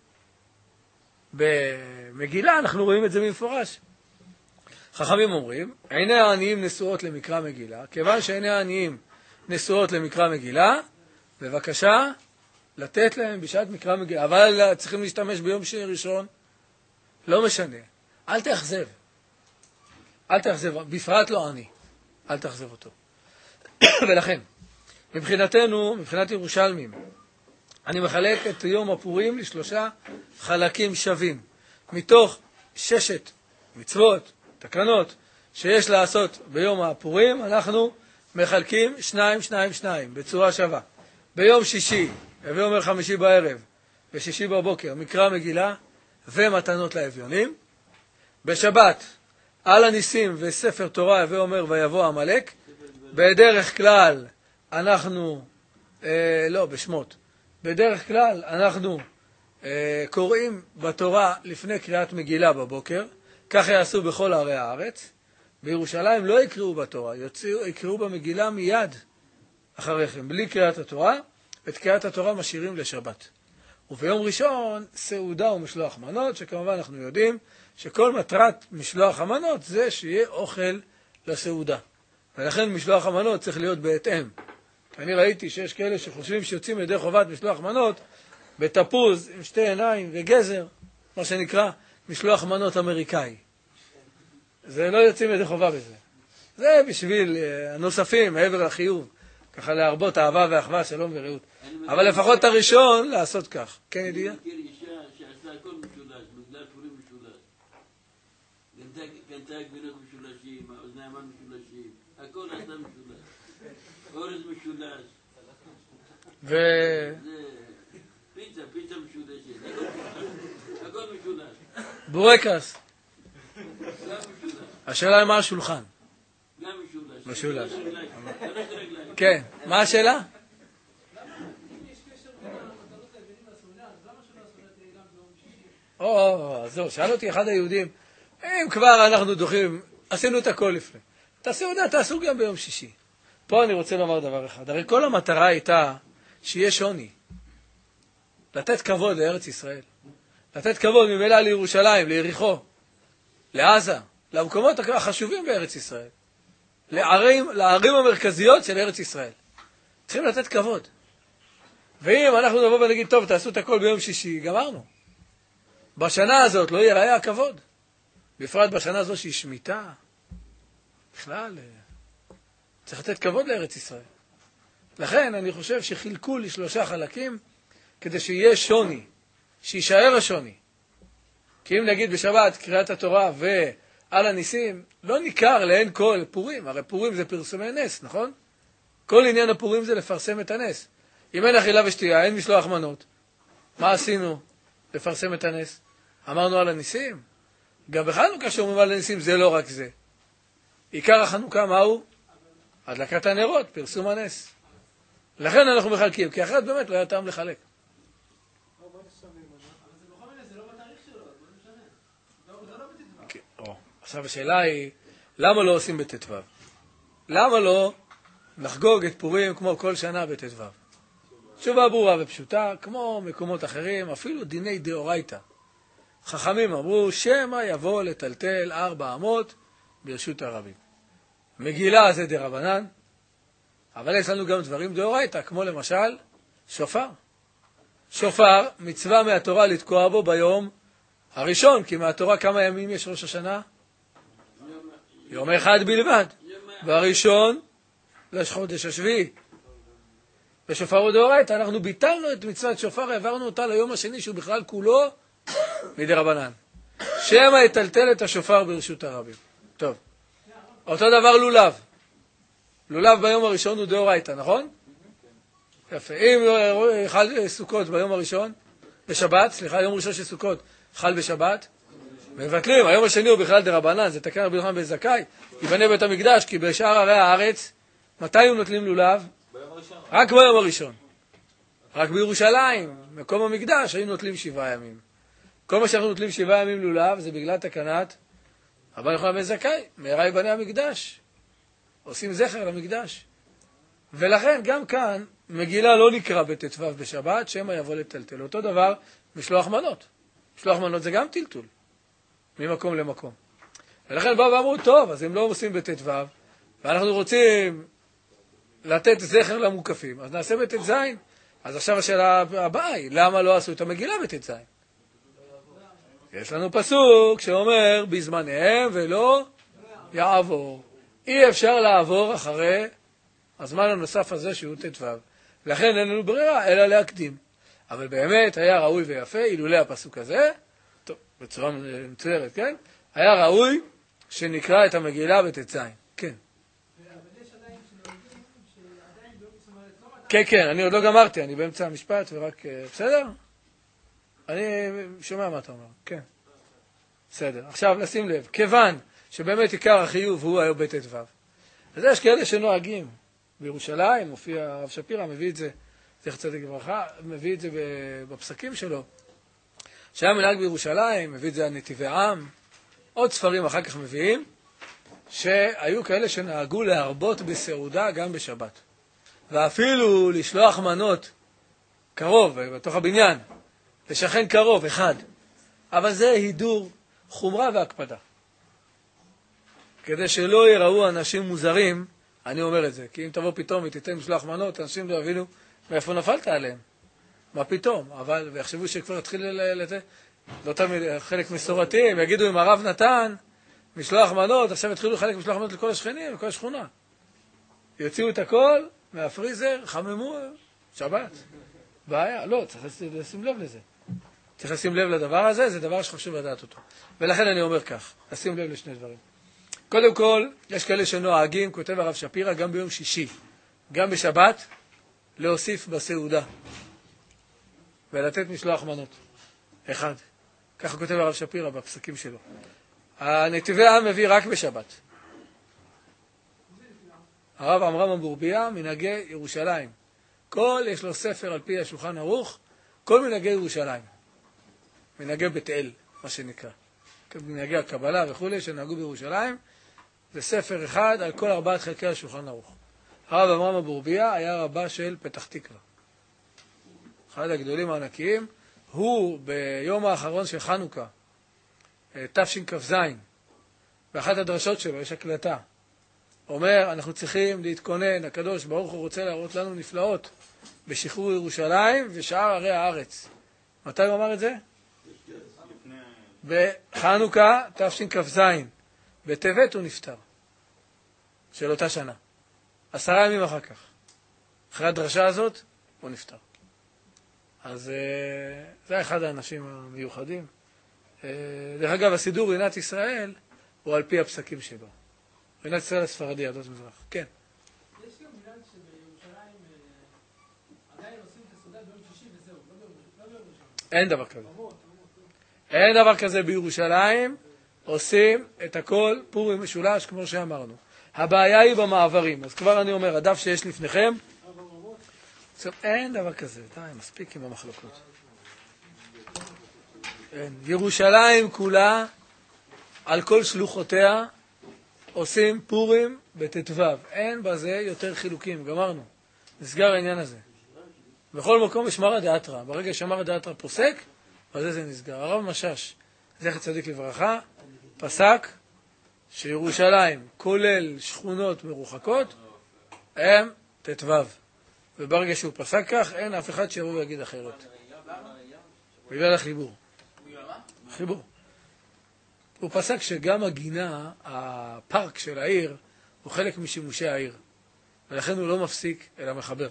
Speaker 1: במגילה אנחנו רואים את זה במפורש. חכמים אומרים, עיני העניים נשואות למקרא מגילה, כיוון שעיני העניים נשואות למקרא מגילה, בבקשה לתת להם בשעת מקרא מגילה, אבל צריכים להשתמש ביום ראשון, לא משנה. אל תאכזב. אל תאכזב, בפרט לא עני. אל תאכזב אותו. ולכן, מבחינתנו, מבחינת ירושלמים, אני מחלק את יום הפורים לשלושה חלקים שווים. מתוך 6 מצוות, תקנות, שיש לעשות ביום הפורים, אנחנו מחלקים 2, 2, 2, בצורה שווה. ביום שישי, ויום חמישי בערב, ושישי בבוקר, מקרא מגילה ומתנות לאביונים. בשבת, על הניסים וספר תורה, ואומר ויבוא עמלק. בדרך כלל אנחנו, בשמות, בדרך כלל אנחנו קוראים בתורה לפני קריאת מגילה בבוקר, כך יעשו בכל ערי הארץ. בירושלים לא יקראו בתורה, יקראו במגילה מיד אחריכם, בלי קריאת התורה, את קריאת התורה משאירים לשבת. וביום ראשון, סעודה ומשלוח מנות, שכמובן אנחנו יודעים שכל מטרת משלוח המנות זה שיהיה אוכל לסעודה. ולכן משלוח המנות צריך להיות בהתאם. אני ראיתי שיש כאלה שחושבים שיוצאים לידי חובת משלוח מנות בתפוז עם 2 עיניים וגזר, מה שנקרא משלוח מנות אמריקאי. זה לא יוצאים לידי חובה בזה. זה בשביל הנוספים, מעבר לחיוב, ככה להרבות אהבה ואחווה, שלום ורעות. אבל לפחות הראשון לעשות כך. כן, ידיעה?
Speaker 3: אני מכיר אישה שעשתה הכל משולש, בגלל פורים משולש. קנתה גבינות משולשים, האוזניים משולשים, הכל עשתה משולש. אורז משולש. זה פיצה משולשת. הכל משולש.
Speaker 1: בורקס.
Speaker 3: גם משולש.
Speaker 1: השאלה היא מה השולחן.
Speaker 3: גם משולש.
Speaker 1: משולש.
Speaker 3: 3 רגליים.
Speaker 1: כן, מה השאלה? זהו, שאל אותי אחד היהודים, אם כבר אנחנו דוחים, עשינו את הכל לפני. תעשו גם ביום שישי. פה אני רוצה לומר דבר אחד. הרי כל המטרה הייתה שיהיה שוני. לתת כבוד לארץ ישראל. לתת כבוד ממילא לירושלים, ליריחו, לעזה, למקומות החשובים בארץ ישראל. לערים המרכזיות של ארץ ישראל. צריכים לתת כבוד. ואם אנחנו נבוא ונגיד, טוב, תעשו את הכל ביום שישי, גמרנו. בשנה הזאת לא ייראה הכבוד. בפרט בשנה הזאת שהיא שמיטה. בכלל, צריך לתת כבוד לארץ ישראל. לכן אני חושב שחילקו לי 3 חלקים, כדי שיהיה שוני, שישאר השוני. כי אם נגיד בשבת קריאת התורה ועל הניסים, לא ניכר לאין כל פורים. הרי פורים זה פרסומי נס, נכון? כל עניין הפורים זה לפרסם את הנס. אם אין אכילה ושתייה, אין משלוח מנות. מה עשינו? לפרסם את הנס. אמרנו על הניסים. גם בחנוכה שאומרים על הניסים, זה לא רק זה. עיקר החנוכה מהו? הדלקת הנרות, פרסום הנס. לכן אנחנו מחלקים, כי אחרת באמת לא היה טעם לחלק. עכשיו השאלה היא, למה לא עושים בט"ו? למה לא לחגוג את פורים כמו כל שנה בט"ו? תשובה ברורה ופשוטה, כמו מקומות אחרים, אפילו דיני דאורייתא. חכמים אמרו, שמא יבוא לטלטל 4 אמות ברשות הרבים. מגילה זה דרבנן, אבל יש לנו גם דברים דאורייתא, כמו למשל שופר. שופר, מצווה מהתורה לתקוע בו ביום הראשון, כי מהתורה כמה ימים יש ראש השנה? יום אחד בלבד. והראשון, לחודש השביעי. בשופר הוא דאורייתא, אנחנו ביטלנו את מצוות שופר, העברנו אותה ליום השני, שהוא בכלל כולו מדרבנן. שמא יטלטל את השופר ברשות הרבים. טוב. אותו דבר לולב. לולב ביום הראשון הוא דאורייתא, נכון? יפה. אם חל סוכות ביום הראשון, בשבת, יום ראשון של סוכות, חל בשבת, מבטלים. היום השני הוא בכלל דרבנן, זה תקן רבי יוחנן בן זכאי, ייבנה בית המקדש, כי בשאר ערי הארץ, מתי הם נוטלים לולב? רק ביום הראשון. רק בירושלים, מקום המקדש, היינו נוטלים 7 ימים. כל מה שאנחנו נוטלים 7 ימים לולב, זה בגלל תקנת רבי יוחנן בן זכאי, מהרה ייבנה המקדש. עושים זכר למקדש. ולכן גם כאן מגילה לא נקרא בט"ו בשבת, שמא יבוא לטלטל. אותו דבר משלוח מנות. משלוח מנות זה גם טלטול, ממקום למקום. ולכן באו ואמרו, טוב, אז הם לא עושים בט"ו, ואנחנו רוצים לתת זכר למוקפים, אז נעשה בט"ז. אז עכשיו השאלה הבאה היא, למה לא עשו את המגילה בט"ז? יש לנו פסוק שאומר, בזמניהם ולא יעבור. אי אפשר לעבור אחרי הזמן הנוסף הזה שהוא ט"ו. לכן אין לנו ברירה, אלא להקדים. אבל באמת היה ראוי ויפה, אילולא הפסוק הזה, טוב, בצורה מצוירת, כן? היה ראוי שנקרא את המגילה בט"ז. כן. כן, כן, אני עוד לא גמרתי, אני באמצע המשפט ורק, בסדר? אני שומע מה אתה אומר, כן. בסדר, עכשיו נשים לב, כיוון שבאמת עיקר החיוב הוא היום בט"ו. אז יש כאלה שנוהגים בירושלים, מופיע הרב שפירא, מביא את זה, זכר צדיק לברכה, מביא את זה בפסקים שלו. שהיה מנהג בירושלים, מביא את זה על נתיבי עם, עוד ספרים אחר כך מביאים, שהיו כאלה שנהגו להרבות בסעודה גם בשבת. ואפילו לשלוח מנות קרוב, בתוך הבניין, לשכן קרוב, אחד. אבל זה הידור, חומרה והקפדה. כדי שלא יראו אנשים מוזרים, אני אומר את זה, כי אם תבוא פתאום ותיתן משלוח מנות, אנשים לא יבינו מאיפה נפלת עליהם. מה פתאום? אבל, ויחשבו שכבר התחיל לזה, לא תמיד חלק מסורתיים, יגידו אם הרב נתן משלוח מנות, עכשיו התחילו לחלק משלוח מנות לכל השכנים, לכל השכונה. יוציאו את הכל מהפריזר, חממו, שבת. בעיה, לא, צריך לשים לב לזה. צריך לשים לב לדבר הזה, זה דבר שחשוב לדעת אותו. ולכן אני אומר כך, לשים לב לשני דברים. קודם כל, יש כאלה שנוהגים, כותב הרב שפירא, גם ביום שישי, גם בשבת, להוסיף בסעודה. ולתת משלוח מנות. אחד. ככה כותב הרב שפירא בפסקים שלו. הנתיבי העם מביא רק בשבת. הרב עמרם אבורביה, מנהגי ירושלים. יש לו ספר על פי השולחן ערוך, כל מנהגי ירושלים. מנהגי בית אל, מה שנקרא. מנהגי הקבלה וכו' שנהגו בירושלים, זה ספר אחד על כל 4 חלקי השולחן ערוך. הרב עמרם אבורביה היה רבה של פתח תקווה. אחד הגדולים הענקיים, הוא ביום האחרון של חנוכה, תשכ"ז, באחת הדרשות שלו, יש הקלטה, אומר, אנחנו צריכים להתכונן, הקדוש ברוך הוא רוצה להראות לנו נפלאות בשחרור ירושלים ושאר ערי הארץ. מתי הוא אמר את זה? בחנוכה תשכ"ז, בטבת הוא נפטר, של אותה שנה. 10 ימים אחר כך. אחרי הדרשה הזאת, הוא נפטר. אז זה אחד האנשים המיוחדים. דרך אגב, הסידור רינת ישראל הוא על פי הפסקים שבו. רינת ישראל הספרדי, עדות מזרח. כן.
Speaker 5: יש גם עניין שבירושלים עדיין עושים את הסעודה ביום שישי וזהו, לא בירושלים.
Speaker 1: אין דבר כזה. אין דבר כזה בירושלים, עושים את הכל פורים משולש כמו שאמרנו. הבעיה היא במעברים. אז כבר אני אומר, הדף שיש לפניכם, אין דבר כזה, די, מספיק עם המחלוקות. אין. ירושלים כולה, על כל שלוחותיה, עושים פורים בט"ו. אין בזה יותר חילוקים, גמרנו. נסגר העניין הזה. בכל מקום יש מרא דאתרא. ברגע שמרא דאתרא פוסק, בזה זה נסגר. הרב משש, זכר צדיק לברכה, פסק שירושלים, כולל שכונות מרוחקות, הם ט"ו. וברגע שהוא פסק כך, אין אף אחד שיבוא ויגיד אחרת. בגלל החיבור. חיבור. הוא פסק שגם הגינה, הפארק של העיר, הוא חלק משימושי העיר. ולכן הוא לא מפסיק, אלא מחבר.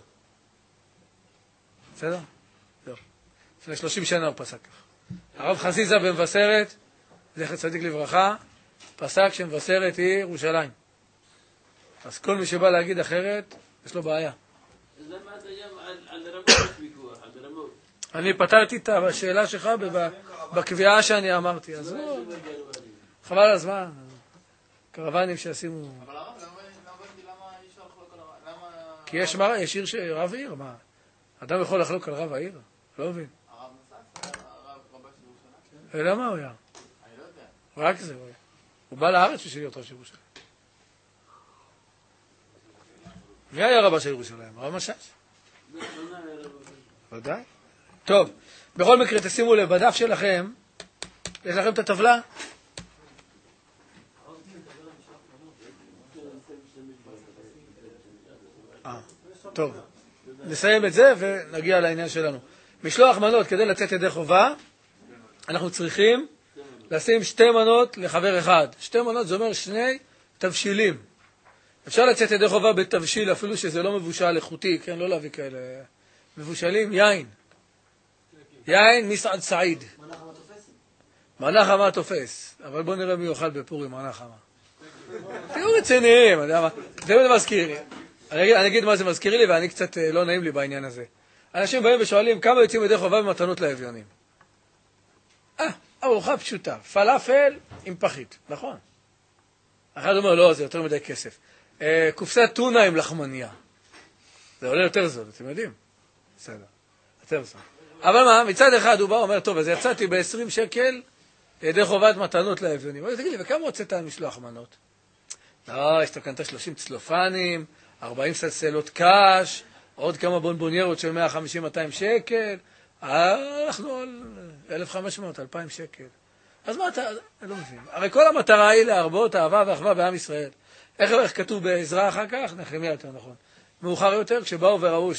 Speaker 1: בסדר? לא. לפני 30 שנה הוא פסק כך. הרב חסיזה במבשרת, זכר צדיק לברכה, פסק שמבשרת היא ירושלים. אז כל מי שבא להגיד אחרת, יש לו בעיה.
Speaker 3: אז למה אתה היום על רמות יש ויכוח, על רמות?
Speaker 1: אני פתרתי את השאלה שלך בקביעה שאני אמרתי. אז חבל על הזמן. קרוונים שעשימו...
Speaker 4: אבל הרב, למה אי אפשר לחלוק על הרב?
Speaker 1: כי יש עיר שרב עיר, מה? אדם יכול לחלוק על רב העיר? לא מבין.
Speaker 4: הרב נוסף, הרב רבה של ירושלים?
Speaker 1: למה הוא היה?
Speaker 4: אני לא יודע.
Speaker 1: רק זה הוא היה. הוא בא לארץ בשביל להיות ראש ירושלים. מי היה רבה של ירושלים? הרב משאש.
Speaker 3: בשנה היה רב.
Speaker 1: ודאי. טוב, בכל מקרה תשימו לב, בדף שלכם, יש לכם את הטבלה? טוב, נסיים את זה ונגיע לעניין שלנו. משלוח מנות כדי לצאת ידי חובה, אנחנו צריכים לשים 2 מנות לחבר אחד. 2 מנות זה אומר 2 תבשילים. אפשר לצאת ידי חובה בתבשיל אפילו שזה לא מבושל איכותי, כן, לא להביא כאלה מבושלים, יין. יין מסעד סעיד. מנה חמה תופס. אבל בואו נראה מי יאכל בפורים מנה חמה. תהיו רציניים, זה מה זה מזכיר לי. אני אגיד מה זה מזכיר לי ואני קצת לא נעים לי בעניין הזה. אנשים באים ושואלים כמה יוצאים ידי חובה במתנות לאביונים. ארוחה פשוטה, פלאפל עם פחית, נכון. אחד אומר לא, זה יותר מדי כסף. קופסת טונה עם לחמניה. זה עולה יותר זול, אתם יודעים? בסדר, יותר זול. אבל מה, מצד אחד הוא בא ואומר, טוב, אז יצאתי ב-20 שקל ידי חובת מתנות לאביונים. אבל תגיד לי, וכמה הוצאת משלוח מנות? לא, יש כאן 30 צלופנים, 40 סלסלות קש, עוד כמה בונבוניירות של 150-200 שקל, אנחנו על 1,500, 2,000 שקל. אז מה אתה, אני לא מבין. הרי כל המטרה היא להרבות אהבה ואחווה בעם ישראל. איך כתוב בעזרא אחר כך? נחמיה יותר נכון. מאוחר יותר, כשבאו וראו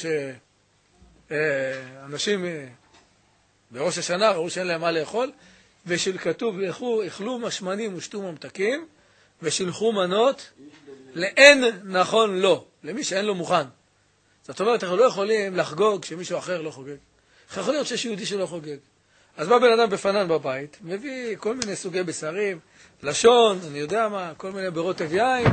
Speaker 1: שאנשים בראש השנה ראו שאין להם מה לאכול, ושכתוב, אכלו משמנים ושתו ממתקים, ושילחו מנות לאין נכון לו, למי שאין לו מוכן. זאת אומרת, אנחנו לא יכולים לחגוג כשמישהו אחר לא חוגג. יכול להיות שיש יהודי שלא חוגג. אז בא בן אדם בפנן בבית, מביא כל מיני סוגי בשרים, לשון, אני יודע מה, כל מיני ברוטב יין,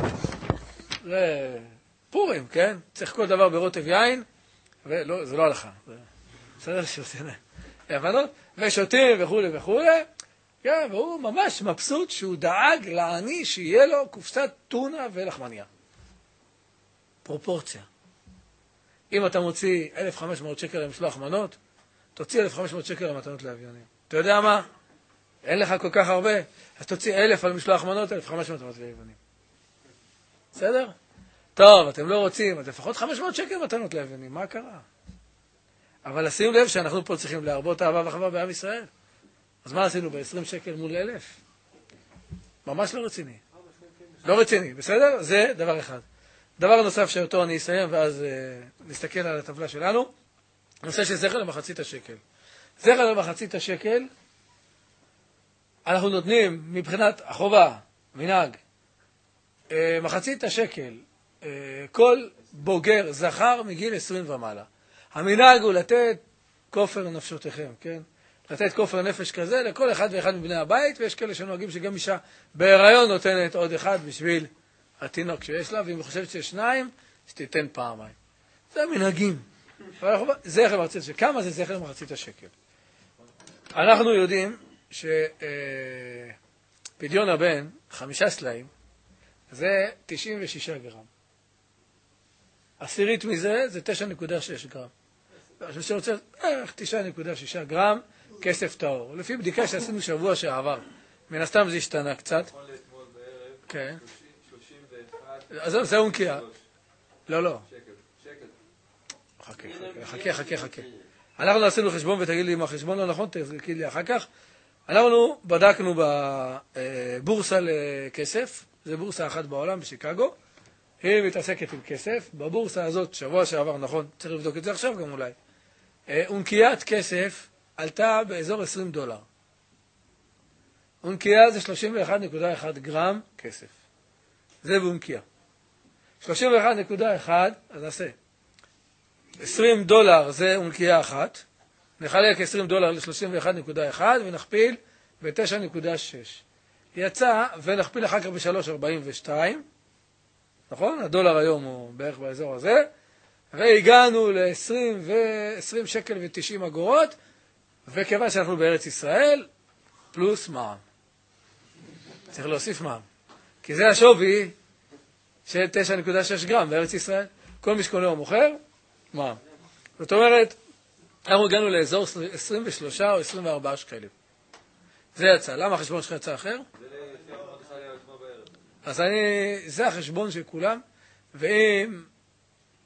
Speaker 1: פורים, כן? צריך כל דבר ברוטב יין, ולא, זה לא הלכה. בסדר שעושים הבנות, ושותים וכו' וכו'. כן, והוא ממש מבסוט שהוא דאג לעני שיהיה לו קופסת טונה ולחמניה. פרופורציה. אם אתה מוציא 1,500 שקל למשלוח מנות, תוציא 1,500 שקל למתנות לאביונים. אתה יודע מה? אין לך כל כך הרבה, אז תוציא 1,000 על משלוח מנות, 1,500 למתנות לאביונים. בסדר? טוב, אתם לא רוצים, אז לפחות 500 שקל מתנות לאביונים, מה קרה? אבל לשים לב שאנחנו פה צריכים להרבות אהבה ואחווה בעם ישראל. אז מה עשינו ב-20 שקל מול 1,000? ממש לא רציני. לא רציני, בסדר? זה דבר אחד. דבר נוסף שאותו אני אסיים, ואז נסתכל על הטבלה שלנו. נושא של זכר למחצית השקל. זכר למחצית השקל, אנחנו נותנים מבחינת החובה, מנהג, מחצית השקל, כל בוגר זכר מגיל 20 ומעלה. המנהג הוא לתת כופר נפשותיכם, כן? לתת כופר נפש כזה לכל אחד ואחד מבני הבית, ויש כאלה שנוהגים שגם אישה בהיריון נותנת עוד אחד בשביל התינוק שיש לה, ואם היא חושבת שיש 2, שתיתן פעמיים. זה המנהגים. זכר למחצית השקל. כמה זה זכר למחצית השקל? אנחנו יודעים שפדיון הבן, 5 סלעים, זה 96 גרם. עשירית מזה זה 9.6 גרם. אני שרוצה 9.6 גרם כסף טהור. לפי בדיקה שעשינו שבוע שעבר. מן הסתם זה השתנה קצת.
Speaker 4: נכון לאתמול בערב,
Speaker 1: כן.
Speaker 4: 31.
Speaker 1: זה אונקיה. לא.
Speaker 4: שקל.
Speaker 1: חכה. אנחנו עשינו חשבון ותגיד לי אם החשבון לא נכון, תגיד לי אחר כך. אנחנו בדקנו בבורסה לכסף, זה בורסה אחת בעולם בשיקגו, היא מתעסקת עם כסף, בבורסה הזאת שבוע שעבר, נכון, צריך לבדוק את זה עכשיו גם אולי, אונקיית כסף עלתה באזור $20. אונקיה זה 31.1 גרם כסף. זה באונקיה. 31.1, אז נעשה. $20 זה אונקיה אחת, נחלק $20 ל-31.1 ונכפיל ב-9.6. יצא ונכפיל אחר כך ב-3.42, נכון? $1 היום הוא בערך באזור הזה, והגענו ל-20 שקל ו-90 אגורות, וכיוון שאנחנו בארץ ישראל, פלוס מע"מ. צריך להוסיף מע"מ. כי זה השווי של 9.6 גרם בארץ ישראל. כל מי שקונה או מוכר, מע"מ. זאת אומרת, אנחנו הגענו לאזור 23 או 24 שקלים. זה יצא. למה החשבון שלך יצא אחר?
Speaker 4: זה לפי המרדכי היה אתמול בערב.
Speaker 1: אז זה החשבון של כולם, ואם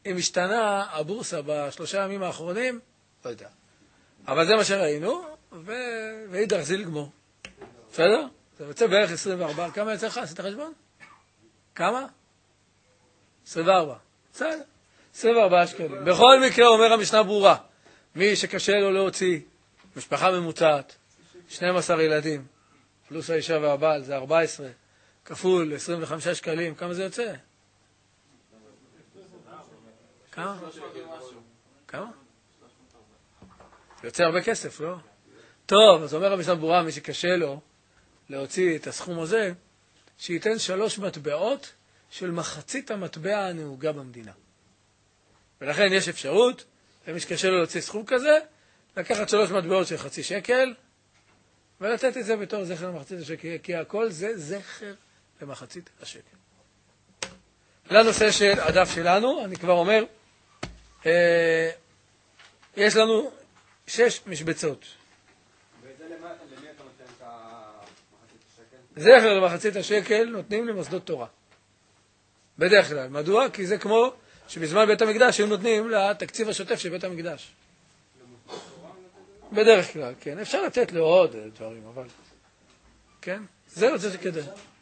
Speaker 1: אם השתנה הבורסה בשלושה ימים האחרונים, לא יודע. אבל זה מה שראינו, ואידך זיל גמור. בסדר? זה יוצא בערך 24. כמה יצא לך? עשית חשבון? כמה? 24. בסדר. 24 שקלים. בכל מקרה אומר המשנה ברורה, מי שקשה לו להוציא, משפחה ממוצעת, 12 ילדים, פלוס האישה והבעל, זה 14, כפול 25 שקלים, כמה זה יוצא? כמה? כמה? זה יוצא הרבה כסף, לא? טוב, אז אומר המשנה ברורה, מי שקשה לו להוציא את הסכום הזה, שייתן 3 מטבעות של מחצית המטבע הנהוגה במדינה. ולכן יש אפשרות, למי שקשה לו להוציא סכום כזה, לקחת 3 מטבעות של חצי שקל, ולתת את זה בתור זכר למחצית השקל, כי הכל זה זכר למחצית השקל. לנושא של הדף שלנו, אני כבר אומר, יש לנו 6 משבצות.
Speaker 4: וזה למי אתה נותן את מחצית השקל?
Speaker 1: זכר למחצית השקל נותנים למוסדות תורה. בדרך כלל. מדוע? כי זה כמו שבזמן בית המקדש הם נותנים לתקציב השוטף של בית המקדש. בדרך כלל, כן. אפשר לתת לו עוד דברים, אבל... כן? זה רוצה שכדאי.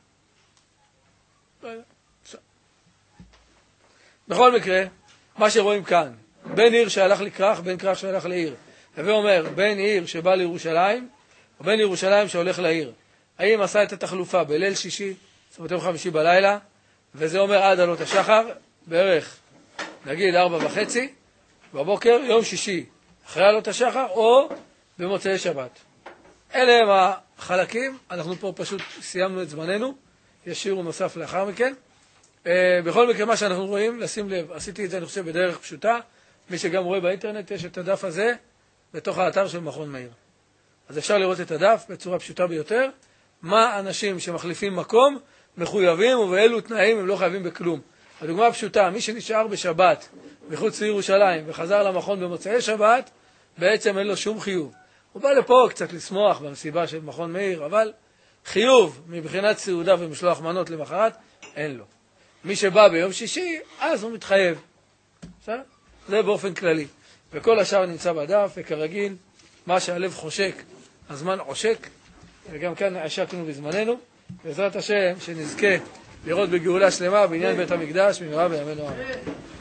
Speaker 1: בכל מקרה, מה שרואים כאן, בין עיר שהלך לכרך, בין כרך שהלך לעיר. הווה אומר, בין עיר שבא לירושלים, או בין ירושלים שהולך לעיר. האם עשה את התחלופה בליל שישי, זאת אומרת יום חמישי בלילה, וזה אומר עד עלות השחר, בערך, נגיד 4:30, בבוקר, יום שישי, אחרי עלות השחר, או במוצאי שבת. אלה הם החלקים, אנחנו פה פשוט סיימנו את זמננו, יש שיעור נוסף לאחר מכן. בכל מקרה מה שאנחנו רואים, לשים לב, עשיתי את זה אני חושב בדרך פשוטה, מי שגם רואה באינטרנט יש את הדף הזה בתוך האתר של מכון מאיר. אז אפשר לראות את הדף בצורה פשוטה ביותר, מה אנשים שמחליפים מקום מחויבים ובאילו תנאים הם לא חייבים בכלום. הדוגמה הפשוטה, מי שנשאר בשבת מחוץ לירושלים וחזר למכון במוצאי שבת, בעצם אין לו שום חיוב. הוא בא לפה קצת לשמוח במסיבה של מכון מאיר, אבל חיוב מבחינת סעודה ומשלוח מנות למחרת, אין לו. מי שבא ביום שישי, אז הוא מתחייב. בסדר? זה באופן כללי. וכל השאר נמצא בדף, וכרגיל, מה שהלב חושק, הזמן עושק, וגם כאן עשקנו בזמננו. בעזרת השם, שנזכה לראות בגאולה שלמה בעניין בית המקדש, במהרה בימינו אמן.